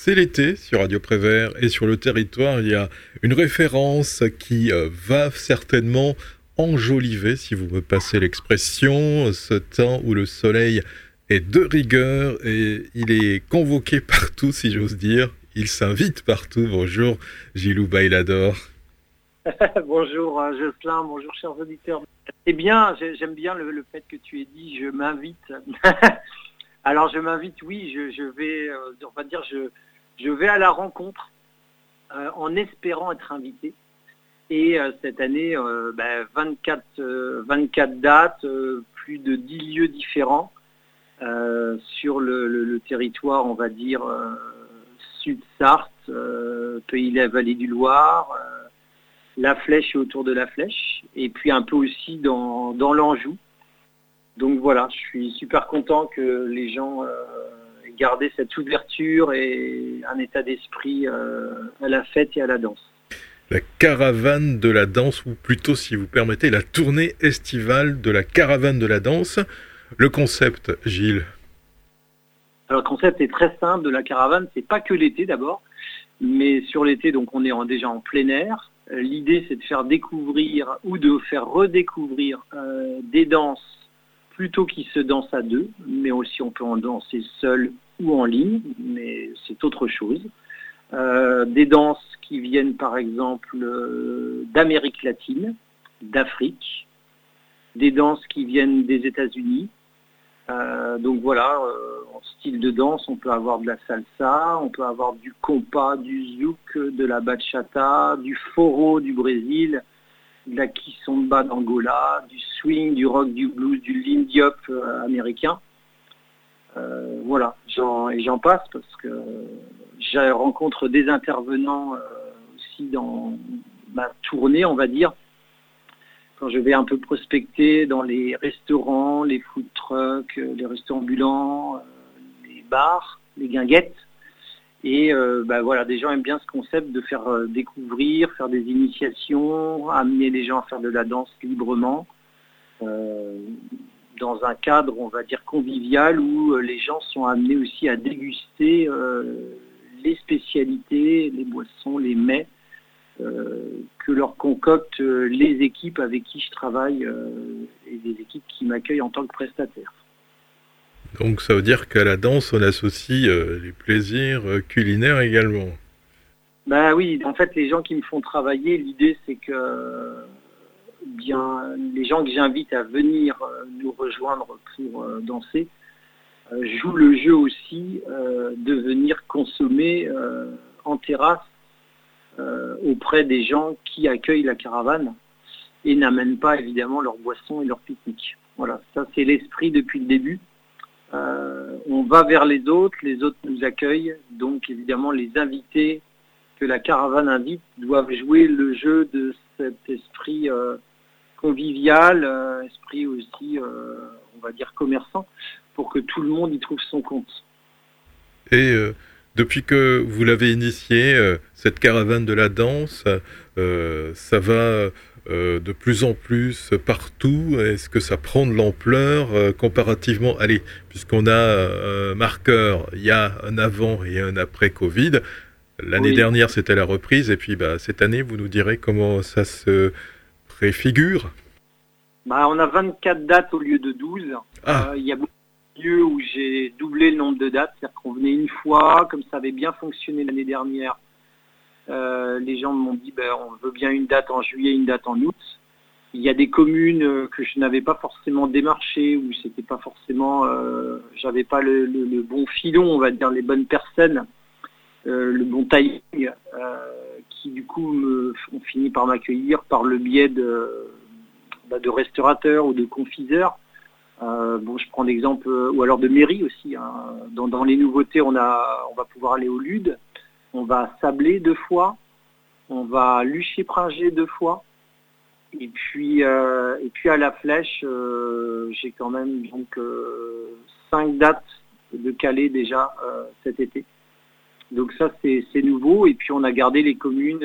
C'est l'été sur Radio Prévert et sur le territoire, il y a une référence qui va certainement enjoliver, si vous me passez l'expression, ce temps où le soleil est de rigueur et il est convoqué partout, si j'ose dire. Il s'invite partout. Bonjour, Gilou Bailador. Bonjour Jocelyn, bonjour chers auditeurs. Eh bien, j'aime bien le fait que tu aies dit « je m'invite ». Alors je m'invite, oui, je vais, on va dire, je vais à la rencontre en espérant être invité. Et cette année, 24 dates, plus de 10 lieux différents sur le territoire, on va dire, Sud-Sarthe, Pays de la Vallée du Loir, la Flèche et autour de la Flèche, et puis un peu aussi dans l'Anjou. Donc voilà, je suis super content que les gens aient gardé cette ouverture et un état d'esprit à la fête et à la danse. La caravane de la danse, ou plutôt, si vous permettez, la tournée estivale de la caravane de la danse. Le concept, Gilles? Alors le concept est très simple de la caravane, c'est pas que l'été d'abord, mais sur l'été, donc on est déjà en plein air. L'idée, c'est de faire découvrir ou de faire redécouvrir des danses plutôt qui se dansent à deux, mais aussi on peut en danser seul ou en ligne, mais c'est autre chose. Des danses qui viennent par exemple d'Amérique latine, d'Afrique, des danses qui viennent des États-Unis. Donc voilà, en style de danse, on peut avoir de la salsa, on peut avoir du compas, du zouk, de la bachata, du forró du Brésil, de la kizomba d'Angola, du swing, du rock, du blues, du lindy hop américain. Voilà, j'en passe parce que je rencontre des intervenants aussi dans ma tournée, on va dire. Quand je vais un peu prospecter dans les restaurants, les food trucks, les restaurants ambulants, les bars, les guinguettes. Et voilà, des gens aiment bien ce concept de faire découvrir, faire des initiations, amener les gens à faire de la danse librement, dans un cadre, on va dire, convivial, où les gens sont amenés aussi à déguster les spécialités, les boissons, les mets, que leur concoctent les équipes avec qui je travaille et des équipes qui m'accueillent en tant que prestataire. Donc ça veut dire qu'à la danse, on associe les plaisirs culinaires également. Ben oui, en fait, les gens qui me font travailler, l'idée c'est que bien les gens que j'invite à venir nous rejoindre pour danser jouent le jeu aussi de venir consommer en terrasse auprès des gens qui accueillent la caravane et n'amènent pas évidemment leurs boissons et leurs pique-niques. Voilà, ça c'est l'esprit depuis le début. On va vers les autres nous accueillent, donc évidemment les invités que la caravane invite doivent jouer le jeu de cet esprit convivial, esprit aussi, on va dire commerçant, pour que tout le monde y trouve son compte. Et depuis que vous l'avez initié, cette caravane de la danse, ça va de plus en plus partout. Est-ce que ça prend de l'ampleur comparativement? Allez, puisqu'on a un marqueur, il y a un avant et un après Covid. L'année dernière, c'était la reprise. Et puis cette année, vous nous direz comment ça se préfigure? On a 24 dates au lieu de 12. Il y a beaucoup de lieux où j'ai doublé le nombre de dates. C'est-à-dire qu'on venait une fois, comme ça avait bien fonctionné l'année dernière. Les gens m'ont dit on veut bien une date en juillet, une date en août. Il y a des communes que je n'avais pas forcément démarchées, où c'était pas forcément, j'avais pas le bon filon, on va dire, les bonnes personnes, le bon timing, qui du coup ont fini par m'accueillir par le biais de restaurateurs ou de confiseurs. Je prends l'exemple, ou alors de mairie aussi. Hein. Dans les nouveautés, on va pouvoir aller au Lude. On va à Sablé 2 fois, on va à Luché-Pringé 2 fois, et puis à la Flèche, j'ai quand même donc 5 dates de Calais déjà cet été. Donc ça c'est nouveau, et puis on a gardé les communes,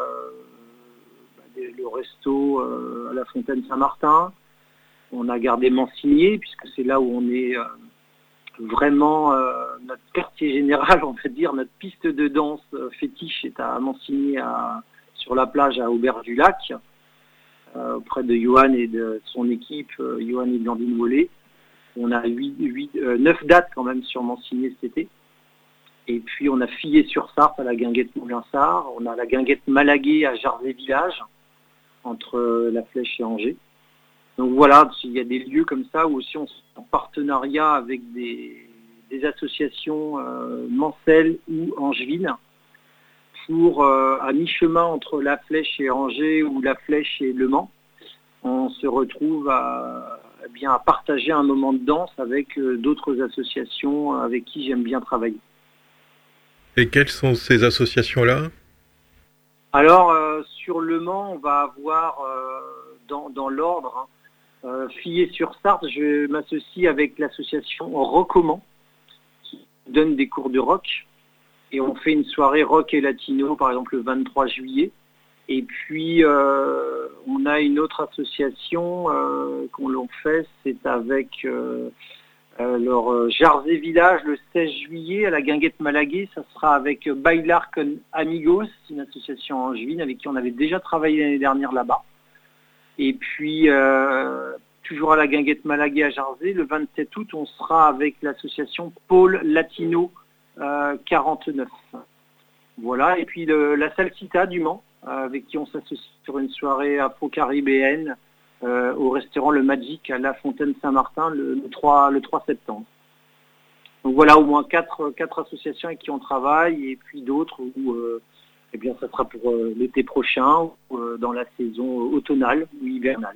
le resto à la Fontaine Saint-Martin, on a gardé Mansigné puisque c'est là où on est vraiment notre quartier général, on va dire, notre piste de danse fétiche est à Mansigny, sur la plage à Aubert-du-Lac, auprès de Johan et de son équipe, Johan et Blandine Volé. On a 9 dates quand même sur Mansigny cet été. Et puis on a Fillé-sur-Sarthe à la Guinguette Moulinsart, on a la Guinguette Malaguet à Jarzé-Village, entre La Flèche et Angers. Donc voilà, il y a des lieux comme ça où aussi on est en partenariat avec des associations mancelles ou angevines pour, à mi-chemin entre La Flèche et Angers ou La Flèche et Le Mans, on se retrouve à partager un moment de danse avec d'autres associations avec qui j'aime bien travailler. Et quelles sont ces associations-là ? Alors, sur Le Mans, on va avoir dans l'ordre, Fillé-sur-Sarthe, je m'associe avec l'association Rock'Oman, qui donne des cours de rock. Et on fait une soirée rock et latino, par exemple, le 23 juillet. Et puis, on a une autre association qu'on l'on fait, c'est avec leur Jarzé Village le 16 juillet à la Guinguette Malaguet. Ça sera avec Bailar con Amigos, une association angevine avec qui on avait déjà travaillé l'année dernière là-bas. Et puis, toujours à la Guinguette Malaguet à Jarzé, le 27 août, on sera avec l'association Pôle Latino 49. Voilà, et puis la Salsita du Mans, avec qui on s'associe sur une soirée afro-caribéenne au restaurant Le Magic à La Fontaine Saint-Martin le 3 septembre. Donc voilà, au moins quatre associations avec qui on travaille, et puis d'autres où ça sera pour l'été prochain, ou dans la saison automnale ou hivernale.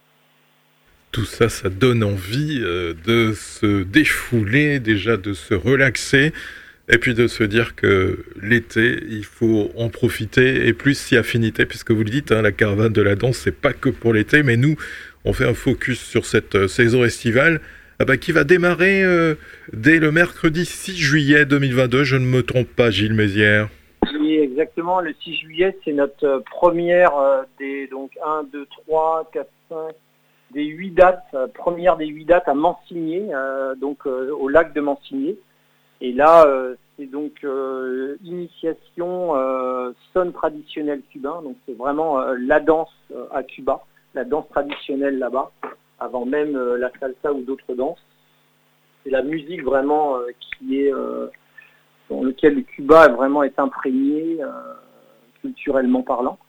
Tout ça, ça donne envie de se défouler, déjà de se relaxer, et puis de se dire que l'été, il faut en profiter, et plus si affinité, puisque vous le dites, la caravane de la danse, c'est pas que pour l'été, mais nous, on fait un focus sur cette saison estivale, qui va démarrer dès le mercredi 6 juillet 2022, je ne me trompe pas, Gilles Mézières. Oui, exactement, le 6 juillet, c'est notre première des 1, 2, 3, 4, 5, des 8 dates, première des 8 dates à Mansigné, au lac de Mansigné. Et là, c'est donc initiation son traditionnel cubain. Donc c'est vraiment la danse à Cuba, la danse traditionnelle là-bas, avant même la salsa ou d'autres danses. C'est la musique vraiment qui est dans lequel le Cuba vraiment est imprégné culturellement parlant.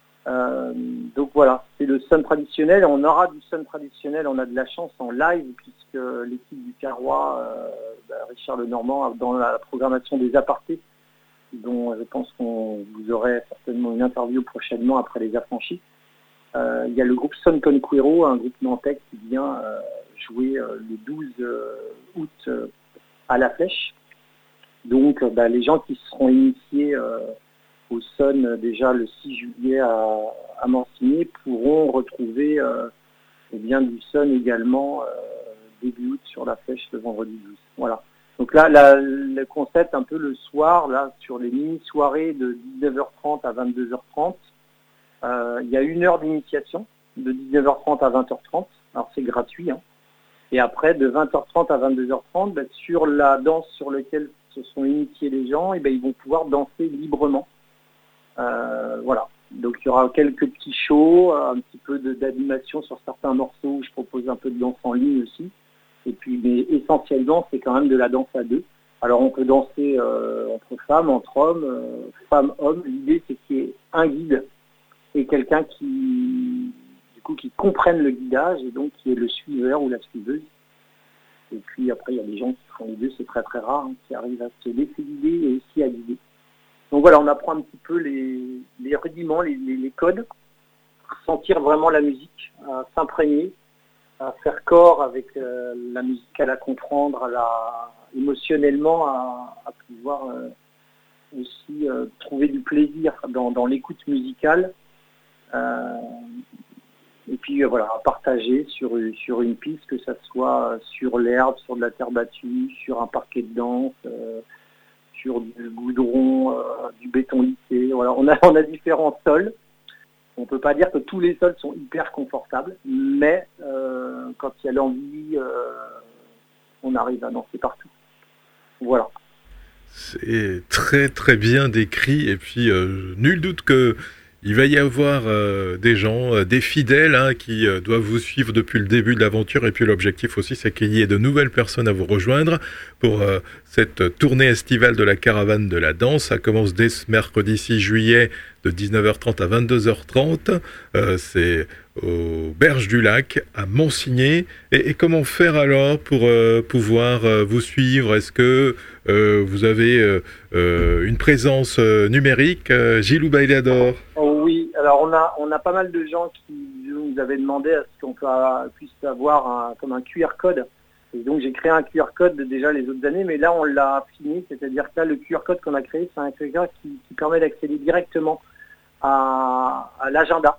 Donc voilà, c'est le son traditionnel. On aura du son traditionnel, on a de la chance en live, puisque l'équipe du Carrois, Richard Lenormand, dans la programmation des apartés, dont je pense qu'on vous aurez certainement une interview prochainement après les affranchis. Il y a le groupe Son Conquero, un groupe nantais qui vient jouer le 12 août à La Flèche. Donc les gens qui seront initiés au son déjà le 6 juillet à Mansigny pourront retrouver du son également début août sur La Flèche le vendredi 12. Voilà. Donc là, le concept un peu le soir, là, sur les mini-soirées de 19h30 à 22h30, il y a 1 heure d'initiation, de 19h30 à 20h30, alors c'est gratuit. Et après, de 20h30 à 22h30, sur la danse sur laquelle se sont initiés les gens, ils vont pouvoir danser librement. Voilà. Donc il y aura quelques petits shows, un petit peu d'animation sur certains morceaux où je propose un peu de danse en ligne aussi. Et puis, mais essentiellement, c'est quand même de la danse à deux. Alors on peut danser entre femmes, entre hommes, femmes, hommes. L'idée, c'est qu'il y ait un guide et quelqu'un qui comprenne le guidage et donc qui est le suiveur ou la suiveuse. Et puis après, il y a des gens qui font les deux, c'est très très rare, qui arrivent à se laisser guider et aussi à guider. Donc voilà, on apprend un petit peu les rudiments, les codes, à sentir vraiment la musique, à s'imprégner, à faire corps avec la musique, à la comprendre, émotionnellement, à pouvoir aussi trouver du plaisir dans l'écoute musicale. Et puis à partager sur une piste, que ça soit sur l'herbe, sur de la terre battue, sur un parquet de danse, sur du goudron, du béton lissé. Voilà, on a différents sols. On ne peut pas dire que tous les sols sont hyper confortables, mais quand il y a l'envie on arrive à danser partout. Voilà. C'est très très bien décrit et puis nul doute que il va y avoir des gens, des fidèles qui doivent vous suivre depuis le début de l'aventure et puis l'objectif aussi c'est qu'il y ait de nouvelles personnes à vous rejoindre pour cette tournée estivale de la caravane de la danse. Ça commence dès ce mercredi 6 juillet de 19h30 à 22h30. C'est aux Berges du Lac, à Monsigné. Et comment faire alors pour pouvoir vous suivre? Est-ce que vous avez une présence numérique, Gilou Bailador? Oui, alors on a pas mal de gens qui nous avaient demandé à ce qu'on puisse avoir comme un QR code. Et donc j'ai créé un QR code déjà les autres années, mais là on l'a fini, c'est-à-dire que là le QR code qu'on a créé, c'est un QR qui permet d'accéder directement à l'agenda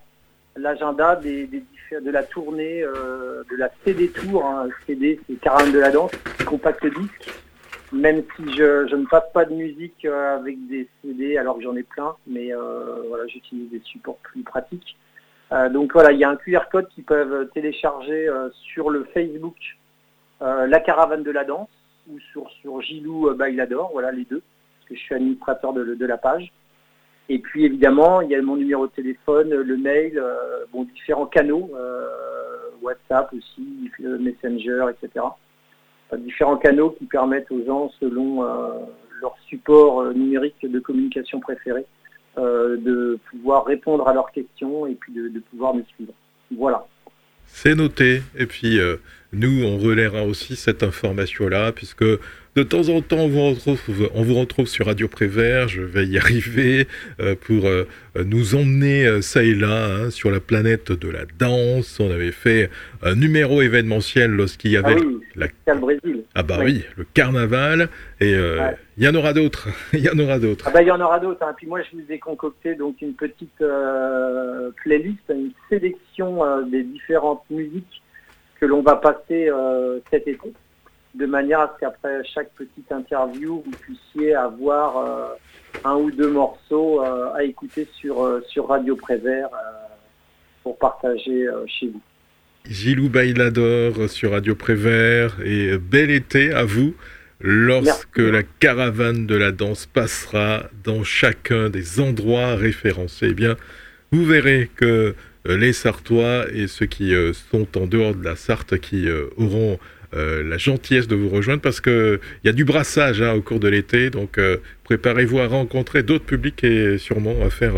de la tournée, de la CD Tour. CD, c'est Caravane de la danse, compact disque. Même si je ne passe pas de musique avec des CD, alors que j'en ai plein, mais voilà, j'utilise des supports plus pratiques. Donc voilà, il y a un QR code qu'ils peuvent télécharger sur le Facebook La Caravane de la Danse ou sur Gilou Bailador, voilà les deux, parce que je suis administrateur de la page. Et puis évidemment, il y a mon numéro de téléphone, le mail, différents canaux, WhatsApp aussi, Messenger, etc. Différents canaux qui permettent aux gens, selon leur support numérique de communication préféré, de pouvoir répondre à leurs questions et puis de pouvoir me suivre. Voilà. C'est noté. Et puis, nous, on relaiera aussi cette information-là, puisque de temps en temps, on vous retrouve sur Radio Prévert. Je vais y arriver pour nous emmener ça et là sur la planète de la danse. On avait fait un numéro événementiel lorsqu'il y avait le Brésil. Ah bah oui, le carnaval. Et il y en aura d'autres. Il y en aura d'autres. Ah bah il y en aura d'autres. Puis moi, je vous ai concocté donc une petite playlist, une sélection des différentes musiques que l'on va passer cet été, de manière à ce qu'après chaque petite interview, vous puissiez avoir un ou deux morceaux à écouter sur Radio Prévert pour partager chez vous. Gilou Bailador sur Radio Prévert et bel été à vous lorsque la caravane de la danse passera dans chacun des endroits référencés. Eh bien, vous verrez que les Sartois et ceux qui sont en dehors de la Sarthe qui auront la gentillesse de vous rejoindre parce qu'il y a du brassage au cours de l'été, donc préparez-vous à rencontrer d'autres publics et sûrement à faire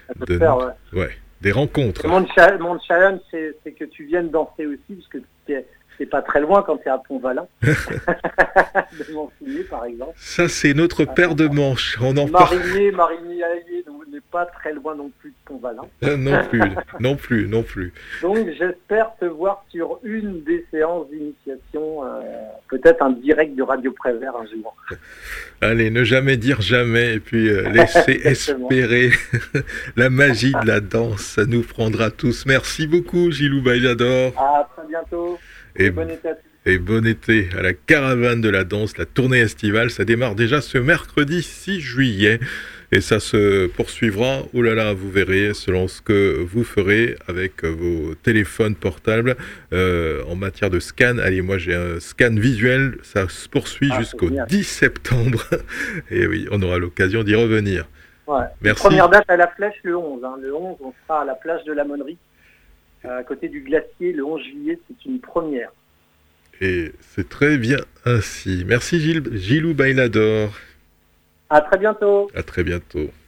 des rencontres. Mon challenge, c'est que tu viennes danser aussi, parce que c'est pas très loin quand tu es à Pont-Valin. De Monsigné, par exemple. Ça, c'est notre paire de manches. On en Marigny, Allier, donc on n'est pas très loin non plus de Pont-Valin. non plus. Donc, j'espère te voir sur une des séances d'initiation, peut-être un direct de Radio Prévert un jour. Allez, ne jamais dire jamais, et puis laisser espérer la magie de la danse. Ça nous prendra tous. Merci beaucoup, Gilou Bailador. À très bientôt. Et bon été à tous. Et bon été à la caravane de la danse, la tournée estivale. Ça démarre déjà ce mercredi 6 juillet et ça se poursuivra. Oh là là, vous verrez selon ce que vous ferez avec vos téléphones portables en matière de scan. Allez, moi j'ai un scan visuel, ça se poursuit jusqu'au 10 septembre. Et oui, on aura l'occasion d'y revenir. Ouais. Merci. Première date à la Flèche le 11. Le 11, on sera à la plage de la Monnerie. À côté du glacier, le 11 juillet, c'est une première. Et c'est très bien ainsi. Merci Gilou Bailador. À très bientôt. À très bientôt.